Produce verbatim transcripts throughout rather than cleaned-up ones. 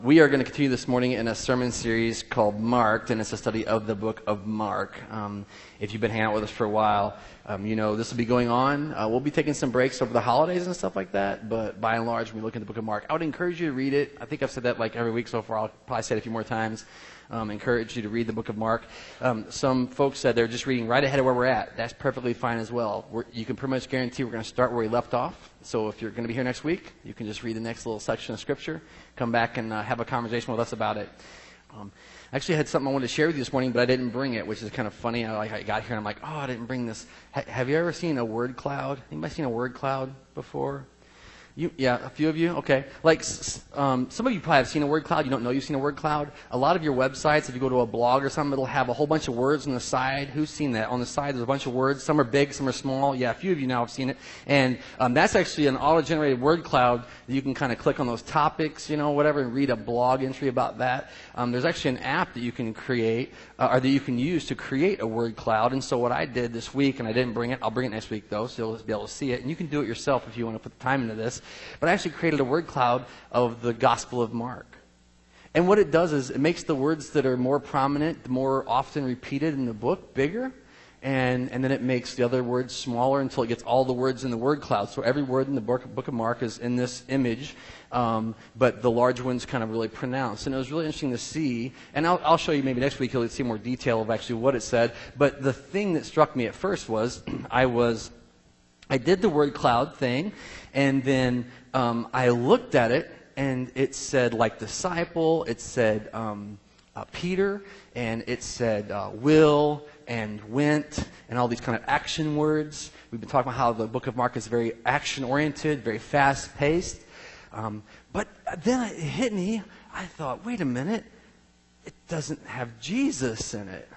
We are going to continue this morning in a sermon series called Marked, and it's a study of the book of Mark. Um, if you've been hanging out with us for a while, um, you know this will be going on. Uh, we'll be taking some breaks over the holidays and stuff like that, but by and large, when we look at the book of Mark, I would encourage you to read it. I think I've said that like every week so far. I'll probably say it a few more times. Um, encourage you to read the book of Mark. Um, some folks said they're just reading right ahead of where we're at. That's perfectly fine as well. We're, you can pretty much guarantee we're going to start where we left off. So if you're going to be here next week, you can just read the next little section of Scripture, come back and uh, have a conversation with us about it. Um, I actually had something I wanted to share with you this morning, but I didn't bring it, which is kind of funny. I, like, I got here and I'm like, oh, I didn't bring this. Ha- have you ever seen a word cloud? Anybody seen a word cloud before? You, yeah, a few of you? Okay. Like, um, some of you probably have seen a word cloud. You don't know you've seen a word cloud. A lot of your websites, if you go to a blog or something, it'll have a whole bunch of words on the side. Who's seen that? On the side, there's a bunch of words. Some are big, some are small. Yeah, a few of you now have seen it. And um, that's actually an auto-generated word cloud that you can kind of click on those topics, you know, whatever, and read a blog entry about that. Um, there's actually an app that you can create, uh, or that you can use to create a word cloud. And so what I did this week, and I didn't bring it, I'll bring it next week, though, so you'll be able to see it. And you can do it yourself if you want to put the time into this. But I actually created a word cloud of the Gospel of Mark. And what it does is it makes the words that are more prominent, more often repeated in the book, bigger. And, and then it makes the other words smaller until it gets all the words in the word cloud. So every word in the book, book of Mark is in this image, um, but the large ones kind of really pronounced. And it was really interesting to see, and I'll, I'll show you maybe next week, you'll see more detail of actually what it said. But the thing that struck me at first was I was, I did the word cloud thing, and then um, I looked at it, and it said like disciple, it said um, uh, Peter, and it said uh, will, and went, and all these kind of action words. We've been talking about how the book of Mark is very action-oriented, very fast-paced. Um, but then it hit me, I thought, wait a minute, it doesn't have Jesus in it.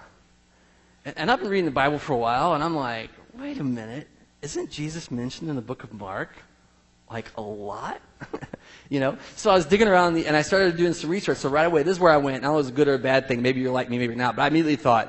And, and I've been reading the Bible for a while, and I'm like, wait a minute, isn't Jesus mentioned in the book of Mark? Like a lot? You know? So I was digging around, the, and I started doing some research. So right away, this is where I went. I don't know if it was a good or a bad thing. Maybe you're like me, maybe not. But I immediately thought,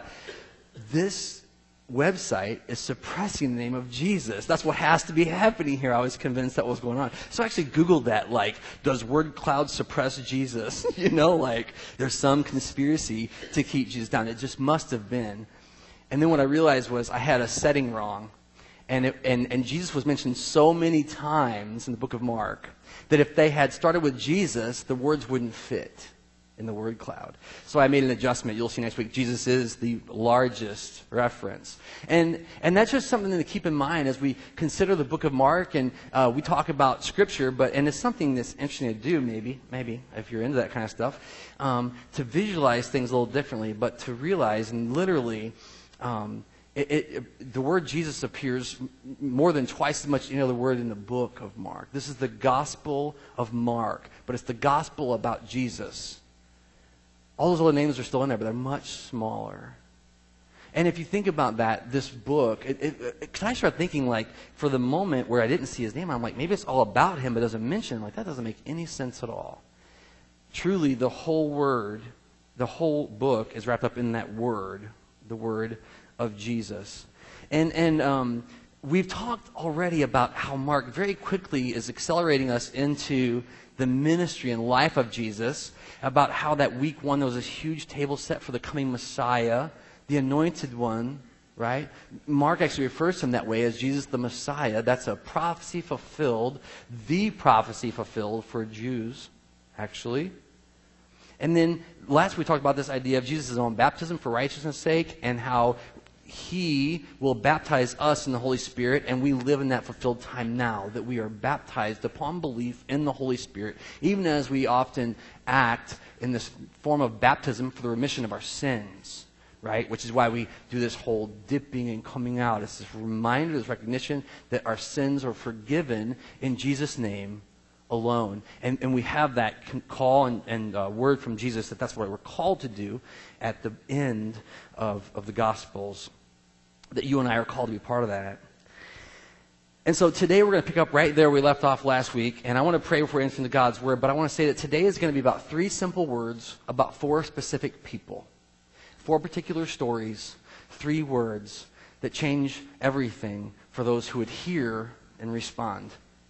this website is suppressing the name of Jesus. That's what has to be happening here. I was convinced that was going on. So I actually Googled that, like, does word cloud suppress Jesus? You know, like, there's some conspiracy to keep Jesus down. It just must have been. And then what I realized was I had a setting wrong. And, it, and, and Jesus was mentioned so many times in the book of Mark that if they had started with Jesus, the words wouldn't fit in the word cloud. So I made an adjustment. You'll see next week, Jesus is the largest reference. And and that's just something to keep in mind as we consider the book of Mark, and uh, we talk about Scripture, but and it's something that's interesting to do, maybe, maybe, if you're into that kind of stuff, um, to visualize things a little differently, but to realize, and literally, um, It, it, it, the word Jesus appears more than twice as much any other word in the book of Mark. This is the Gospel of Mark, but it's the Gospel about Jesus. All those other names are still in there, but they're much smaller. And if you think about that, this book, it, it, it, cause I started thinking, like, for the moment where I didn't see his name, I'm like, maybe it's all about him, but it doesn't mention him. Like, that doesn't make any sense at all. Truly, the whole word, the whole book is wrapped up in that word, the word of Jesus. And and um, we've talked already about how Mark very quickly is accelerating us into the ministry and life of Jesus, about how that week one there was this huge table set for the coming Messiah, the anointed one, right? Mark actually refers to him that way as Jesus the Messiah. That's a prophecy fulfilled, the prophecy fulfilled for Jews, actually. And then last we talked about this idea of Jesus' own baptism for righteousness' sake, and how he will baptize us in the Holy Spirit, and we live in that fulfilled time now, that we are baptized upon belief in the Holy Spirit, even as we often act in this form of baptism for the remission of our sins, right? Which is why we do this whole dipping and coming out. It's this reminder, this recognition that our sins are forgiven in Jesus' name alone. And, and we have that call and, and uh, word from Jesus that that's what we're called to do at the end of, of the Gospels, that you and I are called to be part of that. And so today we're going to pick up right there we left off last week, and I want to pray before we enter into God's Word, but I want to say that today is going to be about three simple words about four specific people. Four particular stories, three words that change everything for those who would hear and respond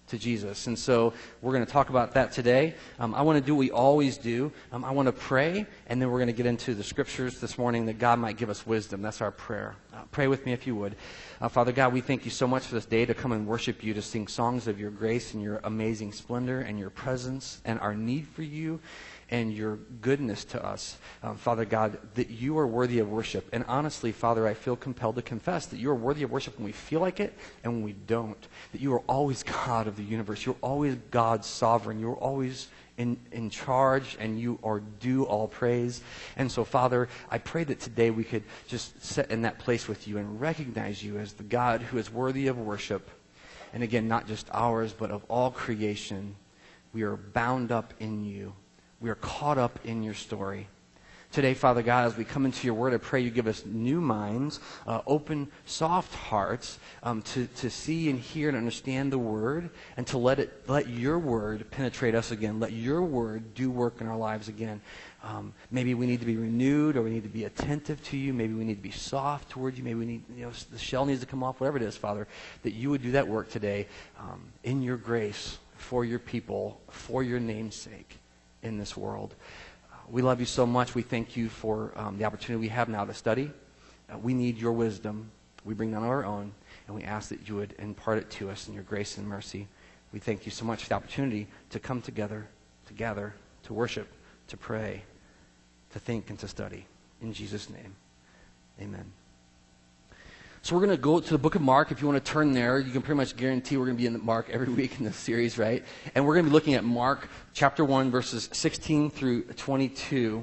to Jesus. And so we're going to talk about that today. Um, I want to do what we always do. Um, I want to pray, and then we're going to get into the scriptures this morning that God might give us wisdom. That's our prayer. Uh, pray with me if you would. Uh, Father God, we thank you so much for this day to come and worship you, to sing songs of your grace and your amazing splendor and your presence and our need for you and your goodness to us. Um, Father God, that you are worthy of worship. And honestly, Father, I feel compelled to confess that you are worthy of worship when we feel like it and when we don't. That you are always God of the universe. You're always God sovereign. You're always in, in charge, and you are due all praise. And so, Father, I pray that today we could just sit in that place with you and recognize you as the God who is worthy of worship. And again, not just ours, but of all creation. We are bound up in you. We are caught up in your story. Today, Father God, as we come into your word, I pray you give us new minds, uh, open, soft hearts um, to, to see and hear and understand the word, and to let it let your word penetrate us again. Let your word do work in our lives again. Um, maybe we need to be renewed, or we need to be attentive to you. Maybe we need to be soft toward you. Maybe we need, you know, the shell needs to come off, whatever it is, Father, that you would do that work today um, in your grace, for your people, for your name's sake in this world. Uh, we love you so much. We thank you for um, the opportunity we have now to study. Uh, we need your wisdom. We bring none of our own, and we ask that you would impart it to us in your grace and mercy. We thank you so much for the opportunity to come together, to gather, to worship, to pray, to think, and to study. In Jesus' name, amen. So we're going to go to the book of Mark. If you want to turn there, you can pretty much guarantee we're going to be in Mark every week in this series, right? And we're going to be looking at Mark chapter one, verses sixteen through twenty-two.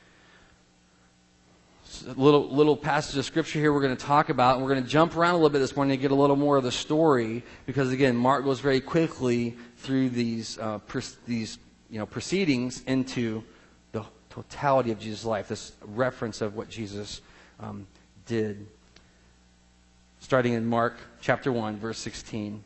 A little, little passage of scripture here we're going to talk about. And we're going to jump around a little bit this morning to get a little more of the story, because, again, Mark goes very quickly through these, uh, per, these you know, proceedings into the totality of Jesus' life, this reference of what Jesus um, did. Starting in Mark chapter one, verse sixteen.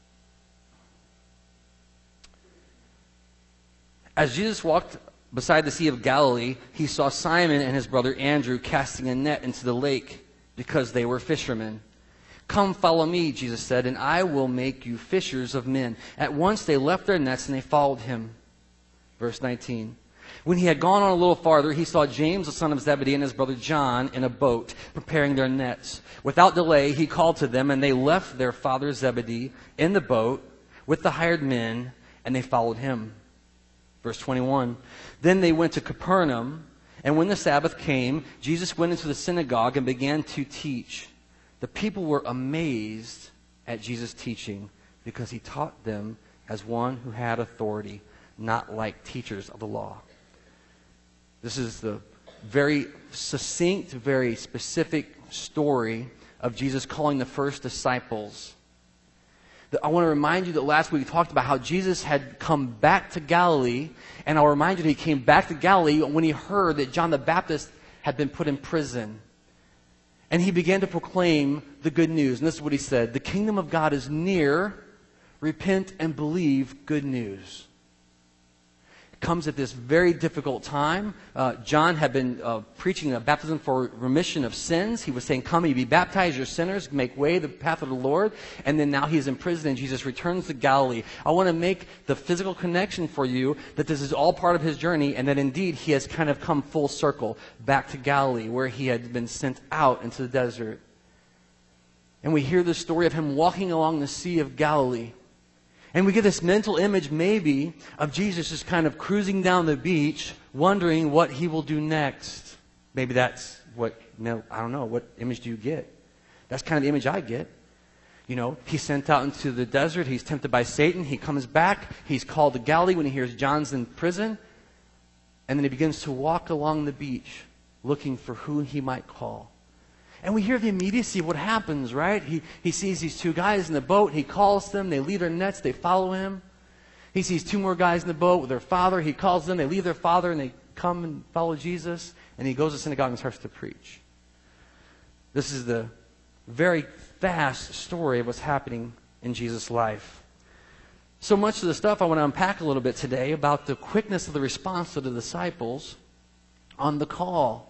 As Jesus walked beside the Sea of Galilee, he saw Simon and his brother Andrew casting a net into the lake, because they were fishermen. "Come, follow me," Jesus said, "and I will make you fishers of men." At once they left their nets and they followed him. Verse nineteen. When he had gone on a little farther, he saw James, the son of Zebedee, and his brother John in a boat, preparing their nets. Without delay, he called to them, and they left their father Zebedee in the boat with the hired men, and they followed him. Verse twenty-one. Then they went to Capernaum, and when the Sabbath came, Jesus went into the synagogue and began to teach. The people were amazed at Jesus' teaching, because he taught them as one who had authority, not like teachers of the law. This is the very succinct, very specific story of Jesus calling the first disciples. I want to remind you that last week we talked about how Jesus had come back to Galilee, and I'll remind you that he came back to Galilee when he heard that John the Baptist had been put in prison. And he began to proclaim the good news. And this is what he said: "The kingdom of God is near. Repent and believe good news." Comes at this very difficult time. Uh, John had been uh, preaching a baptism for remission of sins. He was saying, "Come, ye be baptized, your sinners, make way the path of the Lord." And then now he's in prison, and Jesus returns to Galilee. I want to make the physical connection for you that this is all part of his journey, and that indeed he has kind of come full circle back to Galilee, where he had been sent out into the desert. And we hear the story of him walking along the Sea of Galilee. And we get this mental image, maybe, of Jesus just kind of cruising down the beach, wondering what he will do next. Maybe that's what, I don't know, what image do you get? That's kind of the image I get. You know, he's sent out into the desert, he's tempted by Satan, he comes back, he's called to Galilee when he hears John's in prison, and then he begins to walk along the beach, looking for who he might call. And we hear the immediacy of what happens, right? He, he sees these two guys in the boat. He calls them. They leave their nets. They follow him. He sees two more guys in the boat with their father. He calls them. They leave their father, and they come and follow Jesus. And he goes to synagogue and starts to preach. This is the very fast story of what's happening in Jesus' life. So much of the stuff I want to unpack a little bit today about the quickness of the response of the disciples on the call.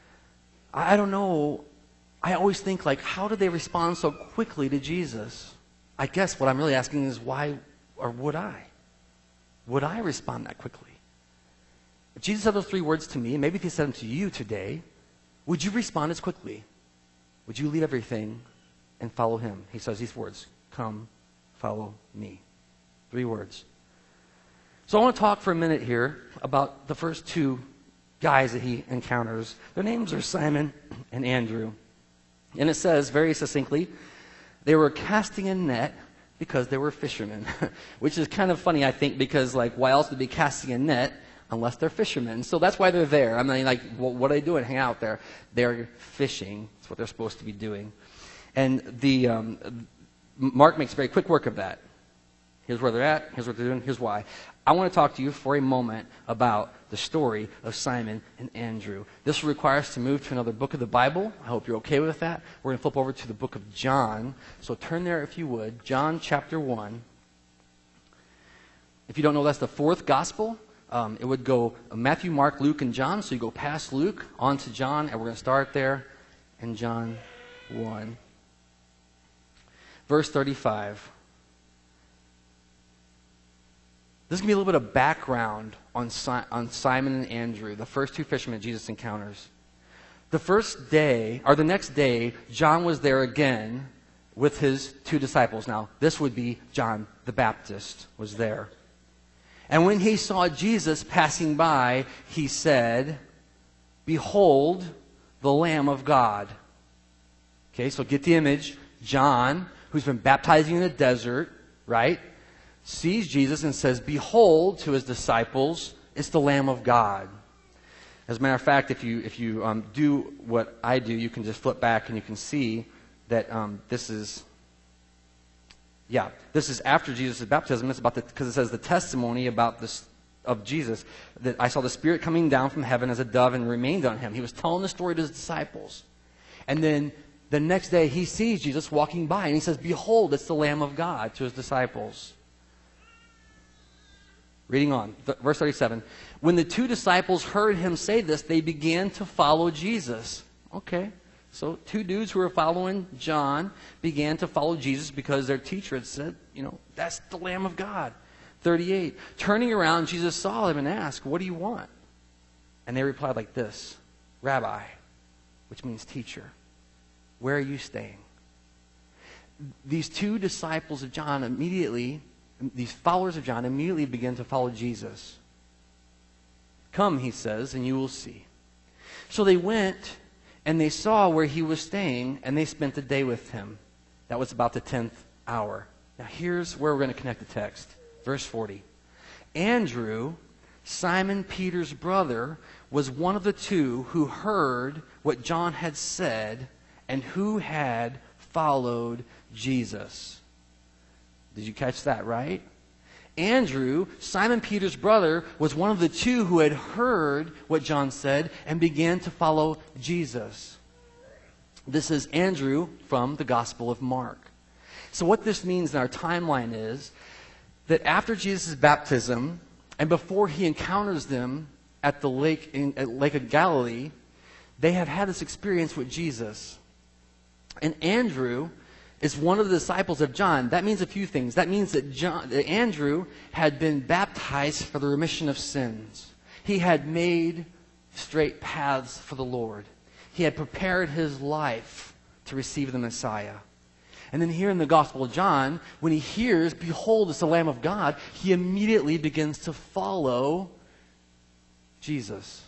I don't know. I always think, like, how did they respond so quickly to Jesus? I guess what I'm really asking is, why or would I? Would I respond that quickly? If Jesus said those three words to me, and maybe if he said them to you today, would you respond as quickly? Would you leave everything and follow him? He says these words, come, follow me. Three words. So I want to talk for a minute here about the first two guys that he encounters. Their names are Simon and Andrew. And it says very succinctly, they were casting a net because they were fishermen, which is kind of funny, I think, because like, why else would they be casting a net unless they're fishermen? So that's why they're there. I mean, like, well, what are they doing? Hang out there. They're fishing. That's what they're supposed to be doing. And the um, Mark makes very quick work of that. Here's where they're at. Here's what they're doing. Here's why. I want to talk to you for a moment about the story of Simon and Andrew. This will require us to move to another book of the Bible. I hope you're okay with that. We're going to flip over to the book of John. So turn there if you would. John chapter one. If you don't know, that's the fourth gospel. Um, it would go Matthew, Mark, Luke, and John. So you go past Luke on to John, and we're going to start there in John one. Verse thirty-five. This is going to be a little bit of background on, si- on Simon and Andrew, the first two fishermen Jesus encounters. The first day, or the next day, John was there again with his two disciples. Now, this would be John the Baptist was there. And when he saw Jesus passing by, he said, "Behold, the Lamb of God." Okay, so get the image. John, who's been baptizing in the desert, right, sees Jesus and says, "Behold," to his disciples, "it's the Lamb of God." As a matter of fact, if you if you um, do what I do, you can just flip back and you can see that um, this is, yeah, this is after Jesus' baptism. It's about the, because it says the testimony about this of Jesus, that I saw the Spirit coming down from heaven as a dove and remained on him. He was telling the story to his disciples. And then the next day he sees Jesus walking by and he says, "Behold, it's the Lamb of God," to his disciples. Reading on, th- verse thirty-seven. When the two disciples heard him say this, they began to follow Jesus. Okay, so two dudes who were following John began to follow Jesus because their teacher had said, you know, that's the Lamb of God. thirty-eight. Turning around, Jesus saw them and asked, "What do you want?" And they replied like this, "Rabbi," which means teacher, "where are you staying?" These two disciples of John immediately These followers of John immediately begin to follow Jesus. "Come," he says, "and you will see." So they went and they saw where he was staying and they spent the day with him. That was about the tenth hour. Now here's where we're going to connect the text. Verse forty. Andrew, Simon Peter's brother, was one of the two who heard what John had said and who had followed Jesus. Did you catch that, right? Andrew, Simon Peter's brother, was one of the two who had heard what John said and began to follow Jesus. This is Andrew from the Gospel of Mark. So what this means in our timeline is that after Jesus' baptism and before he encounters them at the lake in at Lake of Galilee, they have had this experience with Jesus. And Andrew is one of the disciples of John. That means a few things. That means that, John, that Andrew had been baptized for the remission of sins. He had made straight paths for the Lord. He had prepared his life to receive the Messiah. And then here in the Gospel of John, when he hears, "Behold, it's the Lamb of God," he immediately begins to follow Jesus.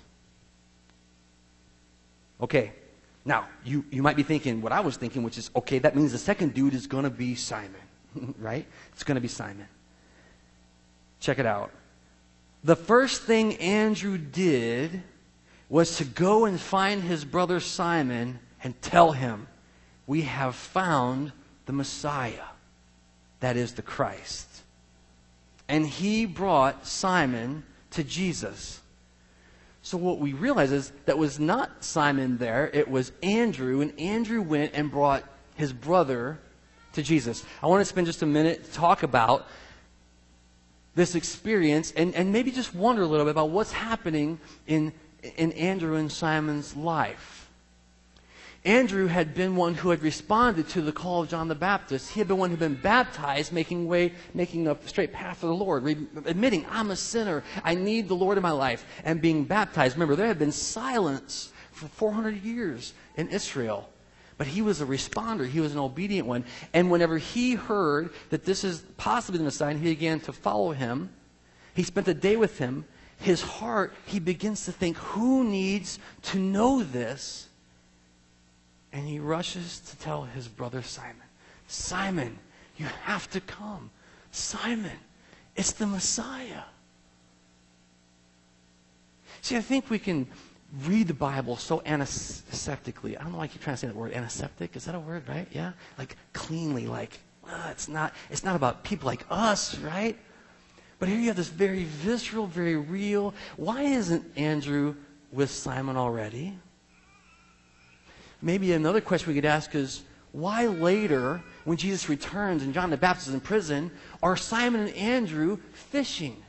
Okay. Now, you, you might be thinking what I was thinking, which is, okay, that means the second dude is going to be Simon, right? It's going to be Simon. Check it out. The first thing Andrew did was to go and find his brother Simon and tell him, "We have found the Messiah, that is the Christ." And he brought Simon to Jesus. So what we realize is that was not Simon there, it was Andrew, and Andrew went and brought his brother to Jesus. I want to spend just a minute to talk about this experience and, and maybe just wonder a little bit about what's happening in, in Andrew and Simon's life. Andrew had been one who had responded to the call of John the Baptist. He had been one who had been baptized, making way, making a straight path for the Lord, re- admitting, I'm a sinner, I need the Lord in my life, and being baptized. Remember, there had been silence for four hundred years in Israel. But he was a responder. He was an obedient one. And whenever he heard that this is possibly the Messiah, and he began to follow him, he spent a day with him. His heart, he begins to think, who needs to know this? And he rushes to tell his brother Simon, Simon, you have to come. Simon, it's the Messiah. See, I think we can read the Bible so antiseptically. I don't know why I keep trying to say that word, antiseptic. Is that a word, right? Yeah? Like cleanly, like, uh, it's not, it's not about people like us, right? But here you have this very visceral, very real. Why isn't Andrew with Simon already? Maybe another question we could ask is, why later, when Jesus returns and John the Baptist is in prison, are Simon and Andrew fishing?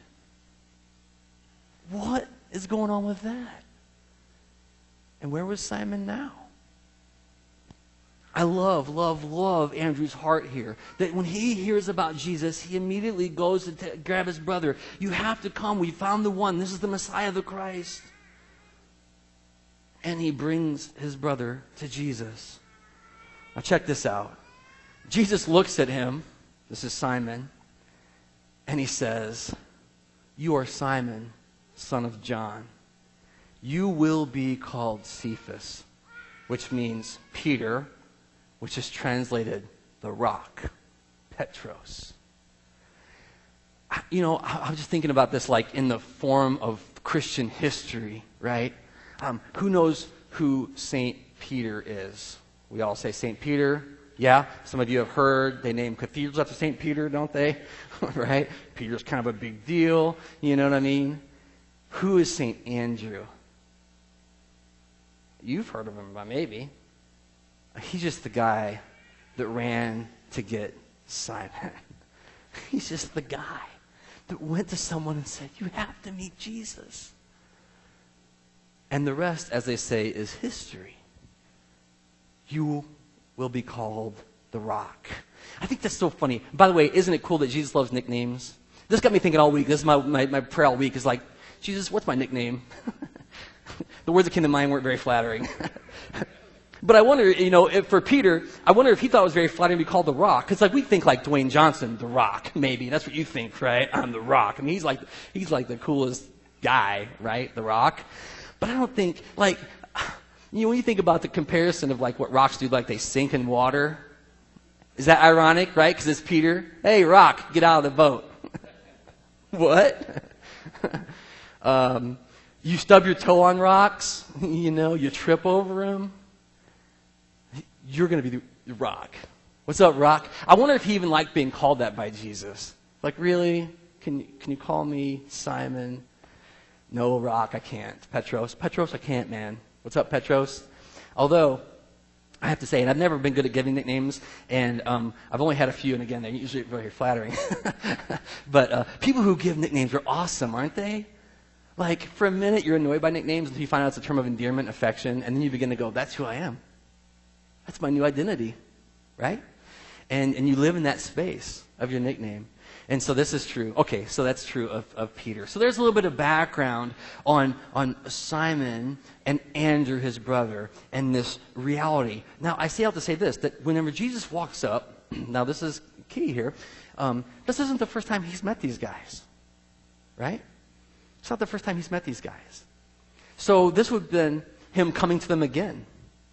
What is going on with that? And where was Simon now? I love, love, love Andrew's heart here. That when he hears about Jesus, he immediately goes to t- grab his brother. You have to come. We found the one. This is the Messiah, the Christ. And he brings his brother to Jesus. Now check this out. Jesus looks at him. This is Simon. And he says, you are Simon, son of John. You will be called Cephas, which means Peter, which is translated the rock, Petros. You know, I was just thinking about this like in the form of Christian history, right? Um, who knows who Saint Peter is? We all say Saint Peter. Yeah, some of you have heard they name cathedrals after Saint Peter, don't they? Right? Peter's kind of a big deal. You know what I mean? Who is Saint Andrew? You've heard of him, maybe. He's just the guy that ran to get Simon. He's just the guy that went to someone and said, you have to meet Jesus. And the rest, as they say, is history. You will be called the Rock. I think that's so funny. By the way, isn't it cool that Jesus loves nicknames? This got me thinking all week. This is my, my, my prayer all week is like, Jesus, what's my nickname? The words that came to mind weren't very flattering. But I wonder, you know, if for Peter, I wonder if he thought it was very flattering to be called the Rock. Because like we think like Dwayne Johnson, the Rock, maybe. That's what you think, right? I'm the Rock. I mean, he's like, he's like the coolest guy, right? The Rock. But I don't think, like, you know, when you think about the comparison of like what rocks do, like they sink in water. Is that ironic, right? Because it's Peter. Hey, Rock, get out of the boat. What? um, you stub your toe on rocks. You know, you trip over them. You're going to be the Rock. What's up, Rock? I wonder if he even liked being called that by Jesus. Like, really? Can, can you call me Simon? No, Rock, I can't. Petros? Petros, I can't, man. What's up, Petros? Although, I have to say, and I've never been good at giving nicknames, and um, I've only had a few, and again, they're usually very flattering. But uh, people who give nicknames are awesome, aren't they? Like, for a minute, you're annoyed by nicknames until you find out it's a term of endearment, affection, and then you begin to go, that's who I am. That's my new identity, right? And and you live in that space of your nickname. And so this is true. Okay, so that's true of, of Peter. So there's a little bit of background on, on Simon and Andrew, his brother, and this reality. Now, I say out to say this, that whenever Jesus walks up, now this is key here, um, this isn't the first time he's met these guys, right? It's not the first time he's met these guys. So this would have been him coming to them again.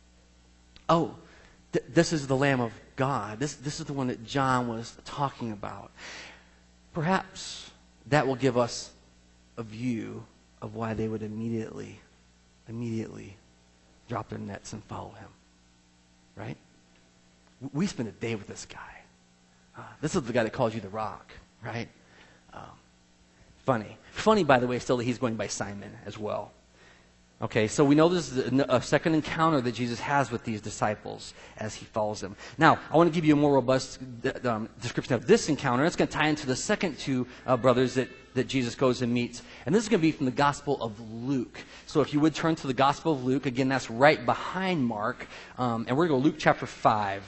Oh, th- this is the Lamb of God. This, this is the one that John was talking about. Perhaps that will give us a view of why they would immediately, immediately drop their nets and follow him. Right? We spent a day with this guy. Uh, this is the guy that calls you the Rock, right? Um, funny. Funny, by the way, still that he's going by Simon as well. Okay, so we know this is a, a second encounter that Jesus has with these disciples as he follows them. Now, I want to give you a more robust um, description of this encounter. It's going to tie into the second two uh, brothers that, that Jesus goes and meets. And this is going to be from the Gospel of Luke. So if you would turn to the Gospel of Luke, again, that's right behind Mark. Um, and we're going to go Luke chapter five.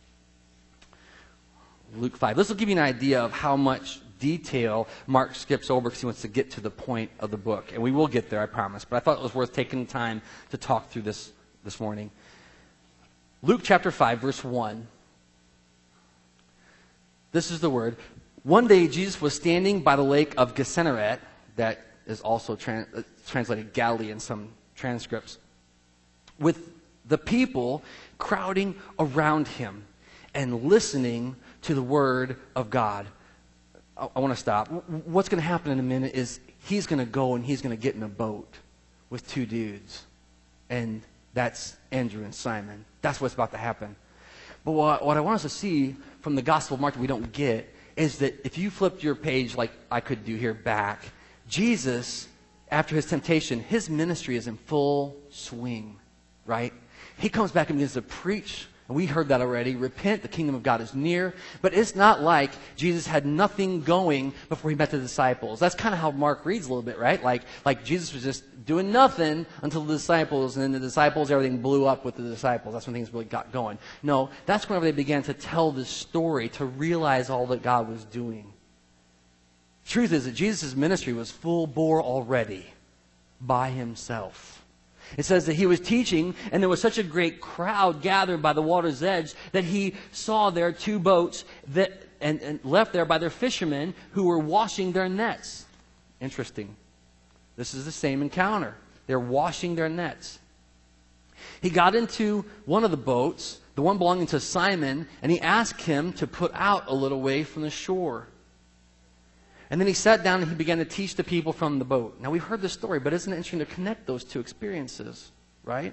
Luke five. This will give you an idea of how much detail Mark skips over because he wants to get to the point of the book. And we will get there, I promise. But I thought it was worth taking the time to talk through this this morning. Luke chapter five, verse one. This is the word. One day Jesus was standing by the lake of Gennesaret, that is also trans- uh, translated Galilee in some transcripts, with the people crowding around him and listening to the word of God. I, I want to stop. What's going to happen in a minute is he's going to go and he's going to get in a boat with two dudes. And that's Andrew and Simon. That's what's about to happen. But what, what I want us to see from the Gospel of Mark that we don't get is that if you flipped your page like I could do here back, Jesus, after his temptation, his ministry is in full swing, right? He comes back and begins to preach. And we heard that already. Repent, the kingdom of God is near. But it's not like Jesus had nothing going before he met the disciples. That's kind of how Mark reads a little bit, right? Like, like Jesus was just doing nothing until the disciples, and then the disciples, everything blew up with the disciples. That's when things really got going. No, that's whenever they began to tell this story, to realize all that God was doing. Truth is that Jesus' ministry was full bore already by himself. It says that he was teaching, and there was such a great crowd gathered by the water's edge that he saw there two boats that and, and left there by their fishermen who were washing their nets. Interesting. This is the same encounter. They're washing their nets. He got into one of the boats, the one belonging to Simon, and he asked him to put out a little way from the shore. And then he sat down and he began to teach the people from the boat. Now, we've heard this story, but isn't it interesting to connect those two experiences, right?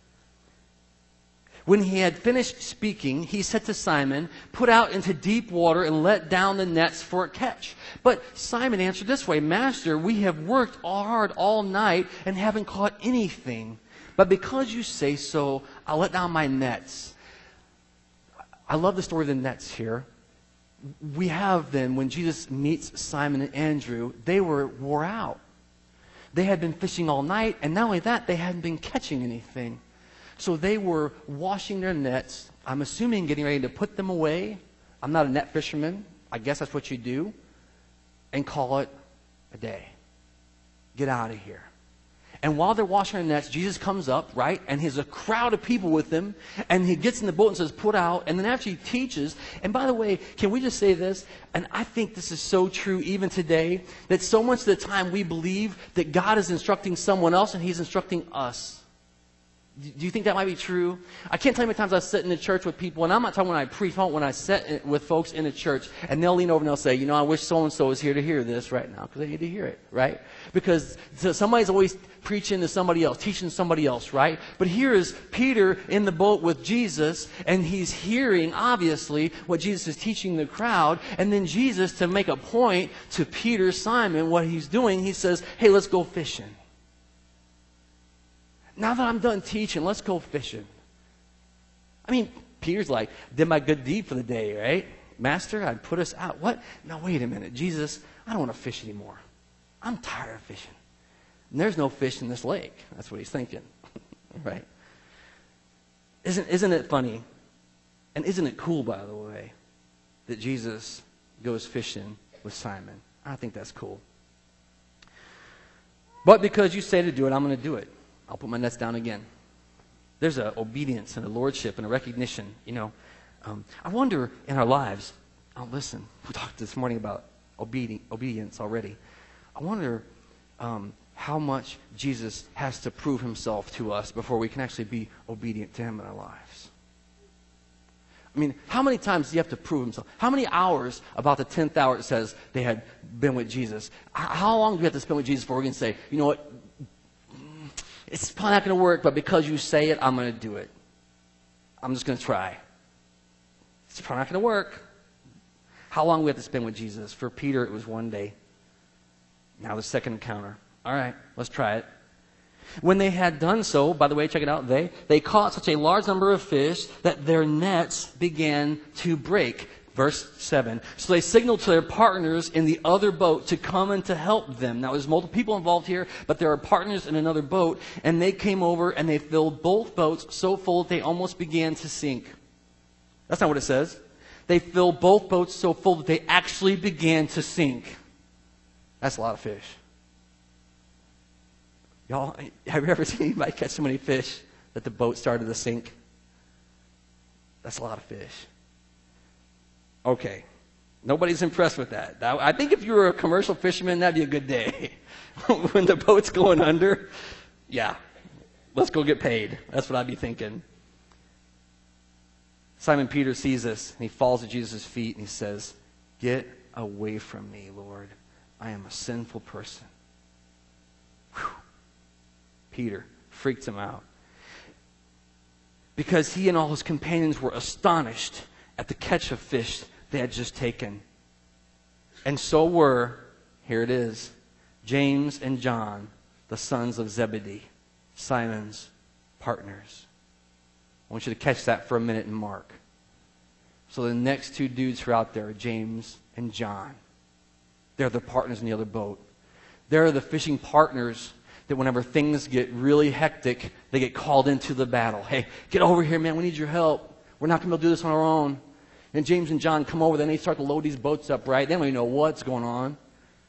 When he had finished speaking, he said to Simon, "Put out into deep water and let down the nets for a catch." But Simon answered this way, "Master, we have worked hard all night and haven't caught anything. But because you say so, I'll let down my nets." I love the story of the nets here. We have then, when Jesus meets Simon and Andrew, they were wore out. They had been fishing all night, and not only that, they hadn't been catching anything. So they were washing their nets, I'm assuming getting ready to put them away. I'm not a net fisherman. I guess that's what you do. And call it a day. Get out of here. And while they're washing their nets, Jesus comes up, right? And there's a crowd of people with him. And he gets in the boat and says, "Put out." And then after he teaches, and by the way, can we just say this? And I think this is so true even today, that so much of the time we believe that God is instructing someone else and he's instructing us. Do you think that might be true? I can't tell you how many times I sit in a church with people, and I'm not talking when I preach, I'm talking when I sit with folks in a church, and they'll lean over and they'll say, "You know, I wish so-and-so was here to hear this right now," because they need to hear it, right? Because somebody's always preaching to somebody else, teaching somebody else, right? But here is Peter in the boat with Jesus, and he's hearing, obviously, what Jesus is teaching the crowd, and then Jesus, to make a point to Peter, Simon, what he's doing, he says, "Hey, let's go fishing. Now that I'm done teaching, let's go fishing." I mean, Peter's like, did my good deed for the day, right? "Master, I'd put us out." What? No, wait a minute. Jesus, I don't want to fish anymore. I'm tired of fishing. And there's no fish in this lake. That's what he's thinking, right? Isn't, isn't it funny? And isn't it cool, by the way, that Jesus goes fishing with Simon? I think that's cool. "But because you say to do it, I'm going to do it. I'll put my nets down again." There's an obedience and a lordship and a recognition, you know. Um, I wonder in our lives, oh, listen, we talked this morning about obedi- obedience already. I wonder um, how much Jesus has to prove himself to us before we can actually be obedient to him in our lives. I mean, how many times do you have to prove himself? How many hours, about the tenth hour it says they had been with Jesus? How long do we have to spend with Jesus before we can say, "You know what? It's probably not going to work, but because you say it, I'm going to do it. I'm just going to try." It's probably not going to work. How long do we have to spend with Jesus? For Peter, it was one day. Now the second encounter. All right, let's try it. When they had done so, by the way, check it out, they, they caught such a large number of fish that their nets began to break. Verse seven. So they signaled to their partners in the other boat to come and to help them. Now there's multiple people involved here, but there are partners in another boat, and they came over and they filled both boats so full that they almost began to sink. That's not what it says. They filled both boats so full that they actually began to sink. That's a lot of fish. Y'all, have you ever seen anybody catch so many fish that the boat started to sink? That's a lot of fish. Okay. Nobody's impressed with that. I think if you were a commercial fisherman, that'd be a good day. When the boat's going under, yeah, let's go get paid. That's what I'd be thinking. Simon Peter sees this, and he falls at Jesus' feet, and he says, "Get away from me, Lord. I am a sinful person." Whew. Peter freaked him out, because he and all his companions were astonished at the catch of fish they had just taken. And so were, here it is, James and John, the sons of Zebedee, Simon's partners. I want you to catch that for a minute in Mark. So the next two dudes who are out there are James and John. They're the partners in the other boat. They're the fishing partners that whenever things get really hectic, they get called into the battle. Hey, get over here, man. We need your help. We're not going to be able to do this on our own. And James and John come over, then they start to load these boats up, right? They don't even know what's going on.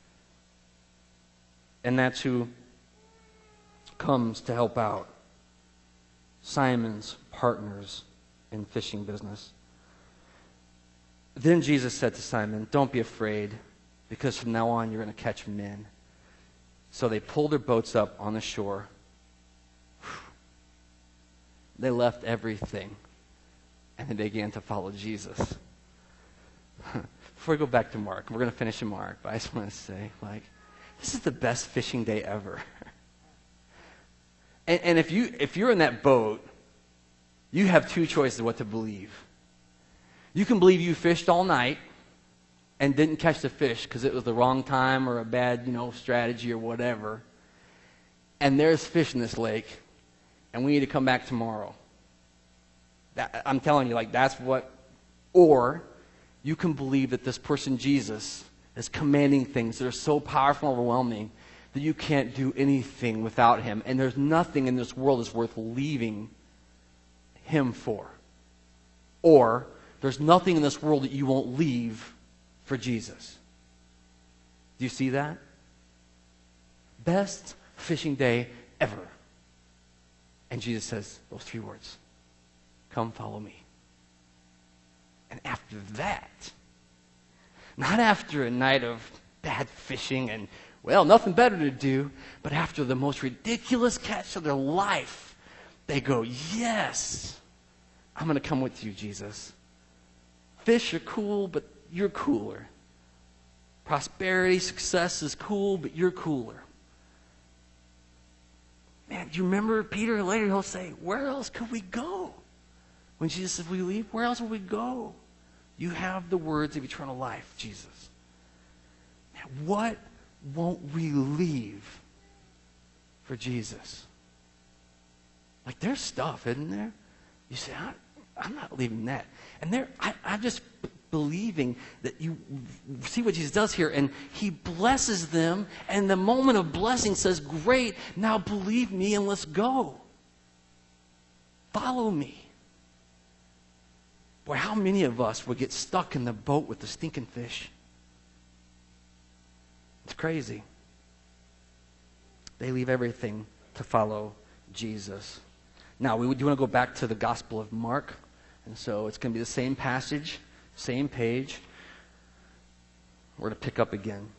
And that's who comes to help out. Simon's partners in fishing business. Then Jesus said to Simon, "Don't be afraid, because from now on you're going to catch men." So they pulled their boats up on the shore. They left everything, and they began to follow Jesus. Before we go back to Mark, we're going to finish in Mark, but I just want to say, like, this is the best fishing day ever. and, and if you if you're in that boat, you have two choices of what to believe. You can believe you fished all night and didn't catch the fish because it was the wrong time or a bad, you know, strategy or whatever. And there's fish in this lake, and we need to come back tomorrow. That, I'm telling you, like, that's what. Or you can believe that this person, Jesus, is commanding things that are so powerful and overwhelming that you can't do anything without him. And there's nothing in this world that's worth leaving him for. Or there's nothing in this world that you won't leave for Jesus. Do you see that? Best fishing day ever. And Jesus says those three words: "Come follow me." And after that, not after a night of bad fishing and, well, nothing better to do, but after the most ridiculous catch of their life, they go, "Yes, I'm going to come with you, Jesus. Fish are cool, but you're cooler. Prosperity, success is cool, but you're cooler." Man, do you remember Peter? Later he'll say, "Where else could we go?" When Jesus says, "We leave, where else will we go? You have the words of eternal life, Jesus." Man, what won't we leave for Jesus? Like, there's stuff, isn't there? You say, I, I'm not leaving that. And there, I, I'm just b- believing that you see what Jesus does here, and he blesses them, and the moment of blessing says, "Great, now believe me and let's go. Follow me." Boy, how many of us would get stuck in the boat with the stinking fish? It's crazy. They leave everything to follow Jesus. Now, we do want to go back to the Gospel of Mark. And so it's going to be the same passage, same page. We're to pick up again.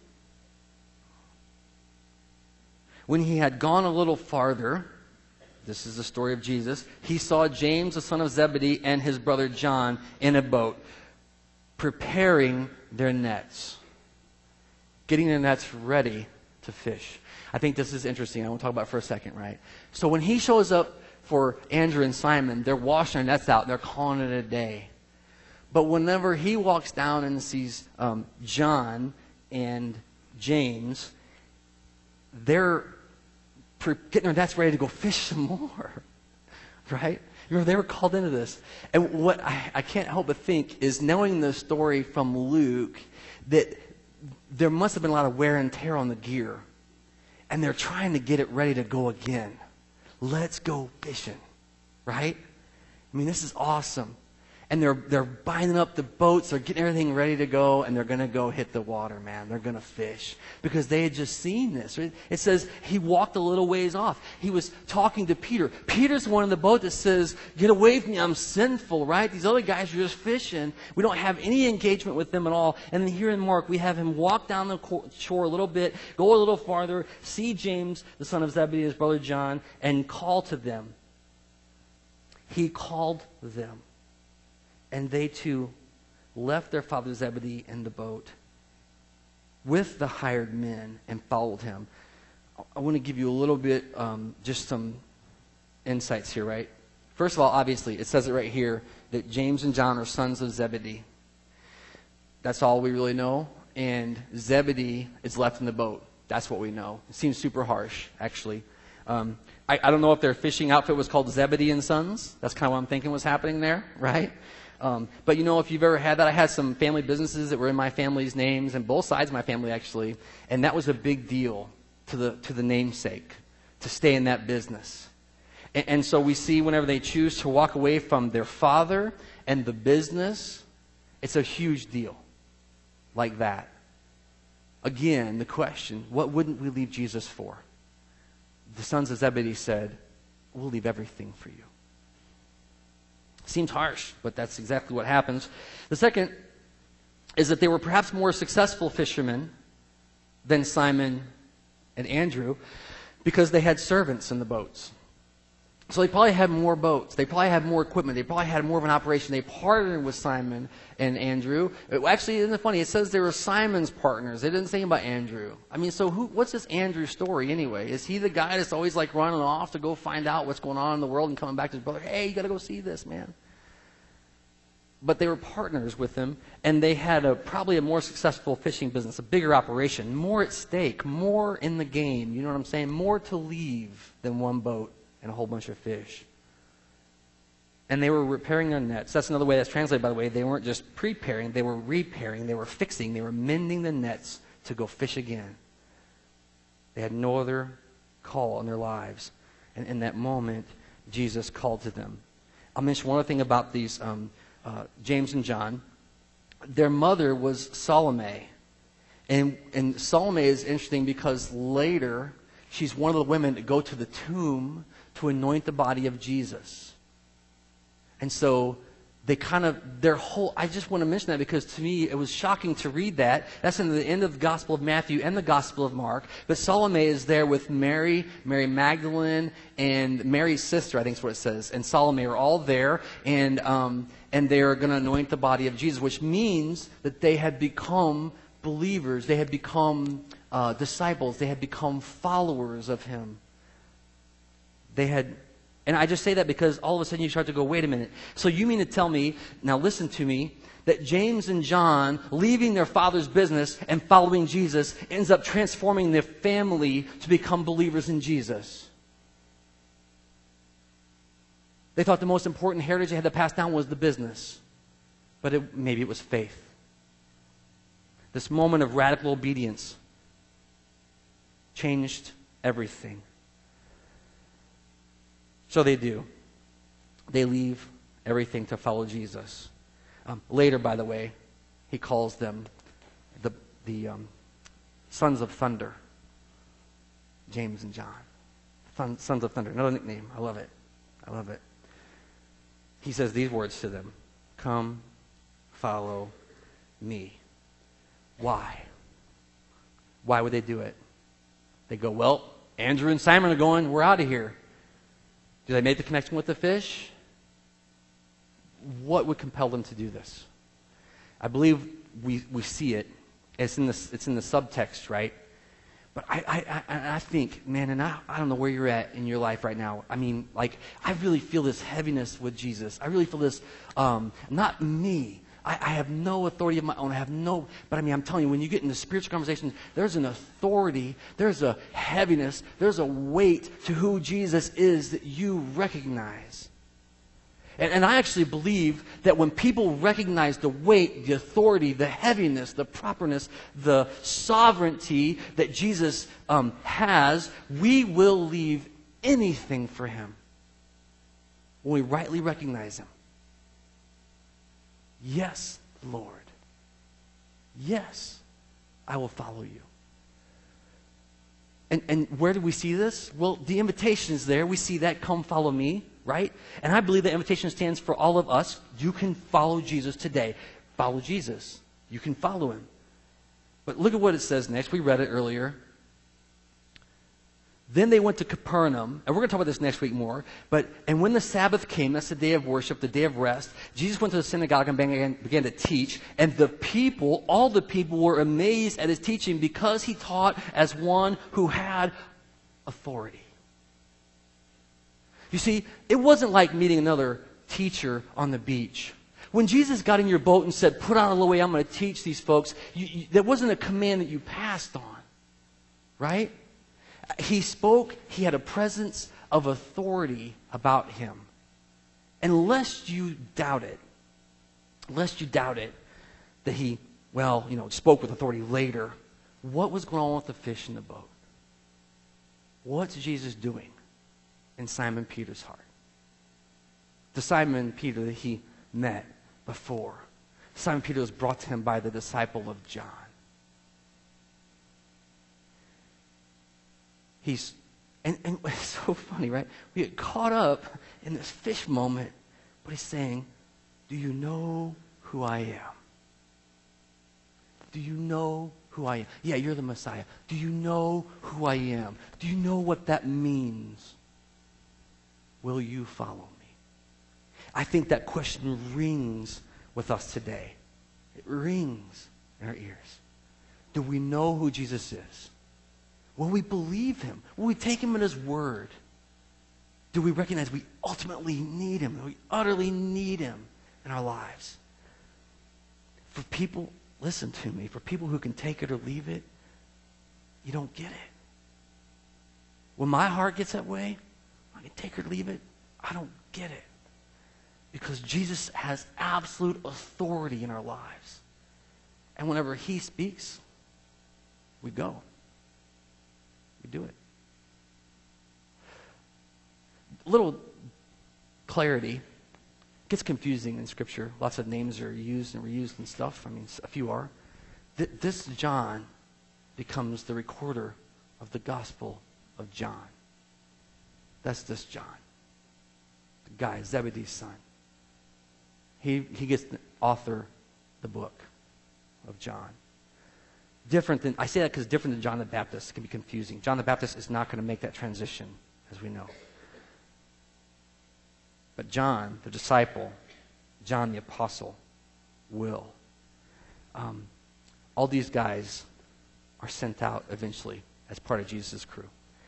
When he had gone a little farther, this is the story of Jesus, he saw James, the son of Zebedee, and his brother John in a boat, preparing their nets, getting their nets ready to fish. I think this is interesting. I want to talk about it for a second, right? So when he shows up for Andrew and Simon, they're washing their nets out. They're calling it a day. But whenever he walks down and sees um, John and James, they're getting their nets ready to go fish some more, right? Remember, they were called into this. And what I, I can't help but think is, knowing the story from Luke, that there must have been a lot of wear and tear on the gear. And they're trying to get it ready to go again. Let's go fishing, right? I mean, this is awesome. And they're they're binding up the boats, they're getting everything ready to go, and they're going to go hit the water, man. They're going to fish. Because they had just seen this. Right? It says he walked a little ways off. He was talking to Peter. Peter's the one in the boat that says, get away from me, I'm sinful, right? These other guys are just fishing. We don't have any engagement with them at all. And then here in Mark, we have him walk down the shore a little bit, go a little farther, see James, the son of Zebedee, his brother John, and call to them. He called them. And they too left their father Zebedee in the boat with the hired men and followed him. I want to give you a little bit, um, just some insights here, right? First of all, obviously, it says it right here that James and John are sons of Zebedee. That's all we really know. And Zebedee is left in the boat. That's what we know. It seems super harsh, actually. Um, I, I don't know if their fishing outfit was called Zebedee and Sons. That's kind of what I'm thinking was happening there, right? Um, but you know, if you've ever had that, I had some family businesses that were in my family's names, and both sides of my family actually, and that was a big deal to the to the namesake, to stay in that business. And, and so we see whenever they choose to walk away from their father and the business, it's a huge deal like that. Again, the question, what wouldn't we leave Jesus for? The sons of Zebedee said, we'll leave everything for you. Seems harsh, but that's exactly what happens. The second is that they were perhaps more successful fishermen than Simon and Andrew because they had servants in the boats. So they probably had more boats. They probably had more equipment. They probably had more of an operation. They partnered with Simon and Andrew. It, actually, isn't it funny? It says they were Simon's partners. It didn't say about Andrew. I mean, so who? What's this Andrew story anyway? Is he the guy that's always like running off to go find out what's going on in the world and coming back to his brother? Hey, you got to go see this, man. But they were partners with him, and they had a, probably a more successful fishing business, a bigger operation, more at stake, more in the game. You know what I'm saying? More to leave than one boat and a whole bunch of fish. And they were repairing their nets. That's another way that's translated, by the way. They weren't just preparing, they were repairing, they were fixing, they were mending the nets to go fish again. They had no other call in their lives. And in that moment, Jesus called to them. I'll mention one other thing about these um, uh, James and John. Their mother was Salome. And, and Salome is interesting because later, she's one of the women that go to the tomb to anoint the body of Jesus. And so they kind of, their whole, I just want to mention that because to me it was shocking to read that. That's in the end of the Gospel of Matthew and the Gospel of Mark. But Salome is there with Mary, Mary Magdalene, and Mary's sister, I think is what it says. And Salome are all there, and, um, and they're going to anoint the body of Jesus, which means that they had become believers. They had become uh, disciples. They had become followers of him. They had, and I just say that because all of a sudden you start to go, wait a minute. So you mean to tell me, now listen to me, that James and John, leaving their father's business and following Jesus, ends up transforming their family to become believers in Jesus? They thought the most important heritage they had to pass down was the business. But it, maybe it was faith. This moment of radical obedience changed everything. So they do. They leave everything to follow Jesus. Um, later, by the way, he calls them the, the um, sons of thunder. James and John. Son, sons of thunder. Another nickname. I love it. I love it. He says these words to them. Come, follow me. Why? Why would they do it? They go, well, Andrew and Simon are going, we're out of here. Do they make the connection with the fish? What would compel them to do this? I believe we, we see it. It's in, the, it's in the subtext, right? But I, I, I, I think, man, and I, I don't know where you're at in your life right now. I mean, like, I really feel this heaviness with Jesus. I really feel this, um, not me, I, I have no authority of my own. I have no, but I mean, I'm telling you, when you get into spiritual conversations, there's an authority, there's a heaviness, there's a weight to who Jesus is that you recognize. And, and I actually believe that when people recognize the weight, the authority, the heaviness, the properness, the sovereignty that Jesus um, has, we will leave anything for him when we rightly recognize him. Yes, Lord. Yes, I will follow you. And, and where do we see this? Well, the invitation is there. We see that, come follow me, right? And I believe the invitation stands for all of us. You can follow Jesus today. Follow Jesus. You can follow him. But look at what it says next. We read it earlier. Then they went to Capernaum, and we're going to talk about this next week more, but, and when the Sabbath came, that's the day of worship, the day of rest, Jesus went to the synagogue and began, began to teach, and the people, all the people were amazed at his teaching because he taught as one who had authority. You see, it wasn't like meeting another teacher on the beach. When Jesus got in your boat and said, put on a little way, I'm going to teach these folks, you, you, there wasn't a command that you passed on, right? He spoke, he had a presence of authority about him. And lest you doubt it, lest you doubt it, that he, well, you know, spoke with authority later, what was going on with the fish in the boat? What's Jesus doing in Simon Peter's heart? The Simon Peter that he met before. Simon Peter was brought to him by the disciple of John. He's, and, and it's so funny, right? We get caught up in this fish moment, but he's saying, do you know who I am? Do you know who I am? Yeah, you're the Messiah. Do you know who I am? Do you know what that means? Will you follow me? I think that question rings with us today. It rings in our ears. Do we know who Jesus is? Will we believe him? Will we take him at his word? Do we recognize we ultimately need him? We utterly need him in our lives? For people, listen to me, for people who can take it or leave it, you don't get it. When my heart gets that way, I can take it or leave it, I don't get it. Because Jesus has absolute authority in our lives. And whenever he speaks, we go. We do it. Little clarity. It gets confusing in Scripture. Lots of names are used and reused and stuff. I mean, a few are. Th- this John becomes the recorder of the Gospel of John. That's this John. The guy, Zebedee's son. He, he gets to author the book of John. Different than, I say that because different than John the Baptist. It can be confusing. John the Baptist is not going to make that transition, as we know. But John, the disciple, John the apostle, will. Um, all these guys are sent out eventually as part of Jesus' crew.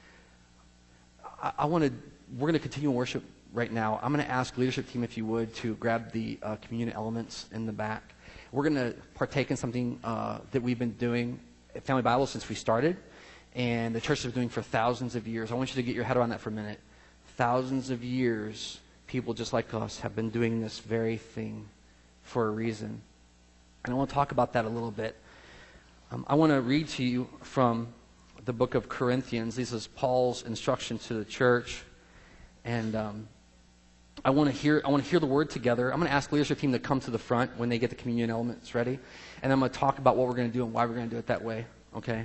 I, I want to, we're going to continue worship right now. I'm going to ask leadership team, if you would, to grab the uh, communion elements in the back. We're going to partake in something uh, that we've been doing at Family Bible since we started, and the church has been doing for thousands of years. I want you to get your head around that for a minute. Thousands of years, people just like us have been doing this very thing for a reason. And I want to talk about that a little bit. Um, I want to read to you from the book of Corinthians. This is Paul's instruction to the church. And um, I want to hear I want to hear the word together. I'm going to ask the leadership team to come to the front when they get the communion elements ready. And I'm going to talk about what we're going to do and why we're going to do it that way. Okay?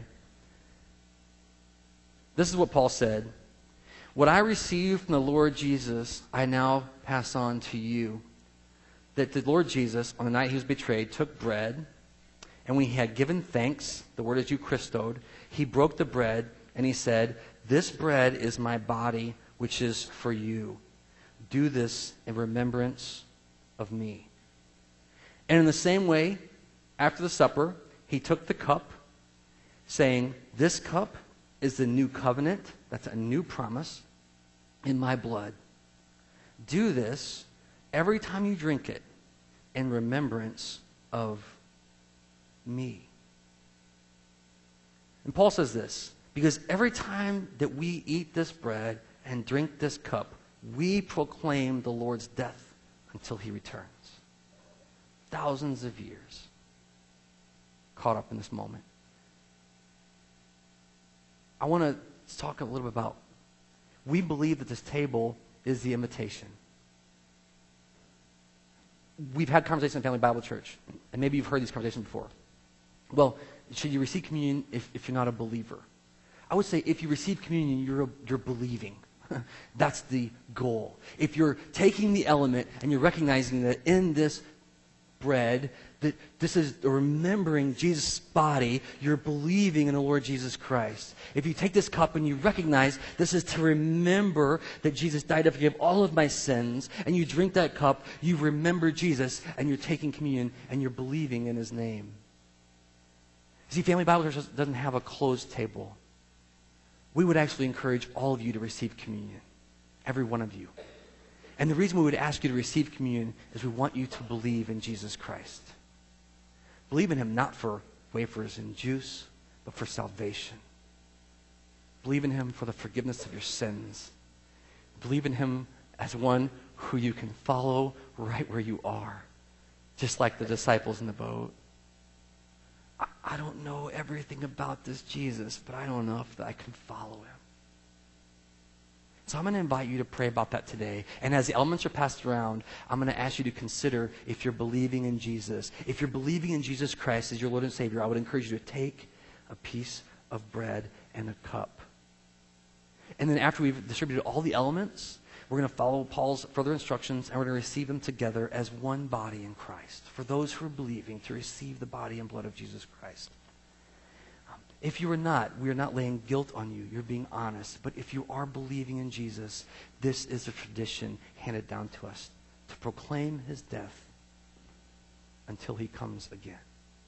This is what Paul said. What I received from the Lord Jesus, I now pass on to you. That the Lord Jesus, on the night he was betrayed, took bread, and when he had given thanks, the word is Eucharistod, he broke the bread, and he said, this bread is my body, which is for you. Do this in remembrance of me. And in the same way, after the supper, he took the cup, saying, this cup is the new covenant, that's a new promise, in my blood. Do this every time you drink it in remembrance of me. And Paul says this, because every time that we eat this bread and drink this cup, we proclaim the Lord's death until he returns. Thousands of years caught up in this moment. I want to talk a little bit about, we believe that this table is the invitation. We've had conversations in Family Bible Church, and maybe you've heard these conversations before. Well, should you receive communion if, if you're not a believer? I would say if you receive communion, you're, a, you're believing. That's the goal. If you're taking the element and you're recognizing that in this bread, that this is remembering Jesus' body, you're believing in the Lord Jesus Christ. If you take this cup and you recognize this is to remember that Jesus died to forgive all of my sins, and you drink that cup, you remember Jesus, and you're taking communion, and you're believing in his name. See, Family Bible Church doesn't have a closed table. We would actually encourage all of you to receive communion, every one of you. And the reason we would ask you to receive communion is we want you to believe in Jesus Christ. Believe in him not for wafers and juice, but for salvation. Believe in him for the forgiveness of your sins. Believe in him as one who you can follow right where you are, just like the disciples in the boat. I, I don't know everything about this Jesus, but I know enough that I can follow him. So I'm going to invite you to pray about that today. And as the elements are passed around, I'm going to ask you to consider if you're believing in Jesus. If you're believing in Jesus Christ as your Lord and Savior, I would encourage you to take a piece of bread and a cup. And then after we've distributed all the elements, we're going to follow Paul's further instructions, and we're going to receive them together as one body in Christ. For those who are believing, to receive the body and blood of Jesus Christ. If you are not, we are not laying guilt on you. You're being honest. But if you are believing in Jesus, this is a tradition handed down to us to proclaim his death until he comes again.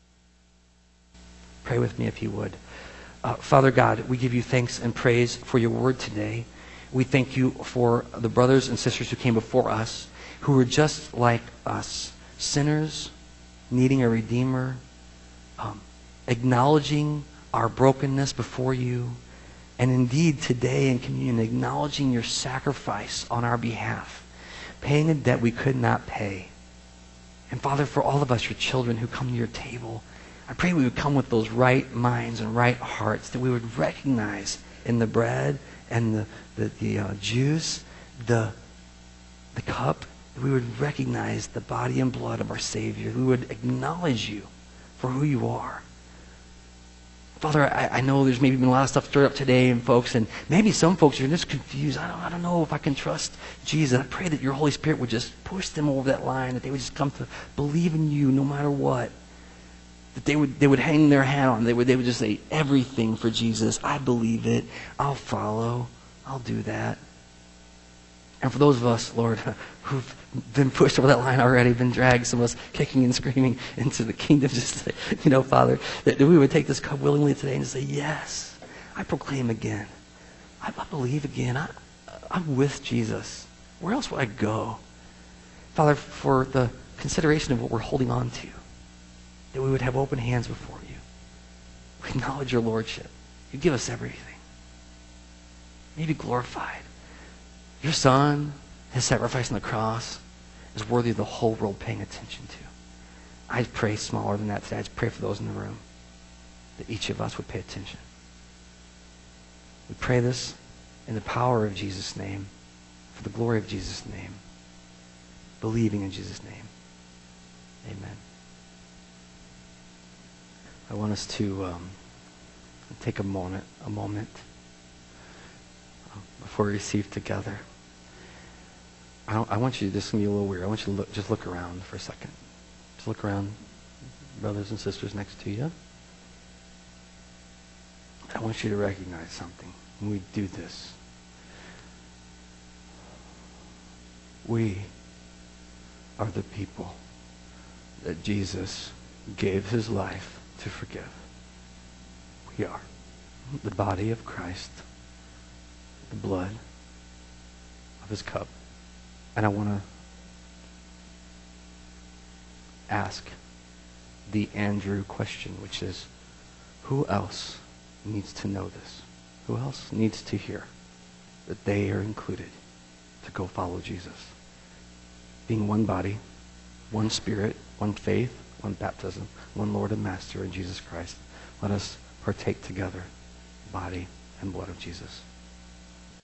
Pray with me if you would. Uh, Father God, we give you thanks and praise for your word today. We thank you for the brothers and sisters who came before us, who were just like us, sinners needing a Redeemer, um, acknowledging our brokenness before you, and indeed today in communion, acknowledging your sacrifice on our behalf, paying a debt we could not pay. And Father, for all of us, your children who come to your table, I pray we would come with those right minds and right hearts, that we would recognize in the bread and the, the, the uh, juice, the, the cup, that we would recognize the body and blood of our Savior. We would acknowledge you for who you are. Father, I, I know there's maybe been a lot of stuff stirred up today, and folks, and maybe some folks are just confused. I don't, I don't know if I can trust Jesus. I pray that your Holy Spirit would just push them over that line, that they would just come to believe in you no matter what. That they would they would hang their hat on. They would they would just say, everything for Jesus. I believe it. I'll follow. I'll do that. And for those of us, Lord, who've been pushed over that line already, been dragged, some of us kicking and screaming into the kingdom, just say, you know, Father, that, that we would take this cup willingly today and say, yes, I proclaim again. I, I believe again. I, I'm with Jesus. Where else would I go? Father, for the consideration of what we're holding on to, that we would have open hands before you. We acknowledge your lordship. You give us everything. May you be glorified. Your Son, his sacrifice on the cross, is worthy of the whole world paying attention to. I pray smaller than that today. I just pray for those in the room, that each of us would pay attention. We pray this in the power of Jesus' name, for the glory of Jesus' name, believing in Jesus' name. Amen. I want us to um, take a moment, a moment before we receive together. I, don't, I want you to, this is going to be a little weird. I want you to look, just look around for a second. Just look around, brothers and sisters next to you. I want you to recognize something when we do this. We are the people that Jesus gave his life to forgive. We are the body of Christ, the blood of his cup. And I want to ask the Andrew question, which is, who else needs to know this? Who else needs to hear that they are included to go follow Jesus? Being one body, one spirit, one faith, one baptism, one Lord and Master in Jesus Christ. Let us partake together, body and blood of Jesus.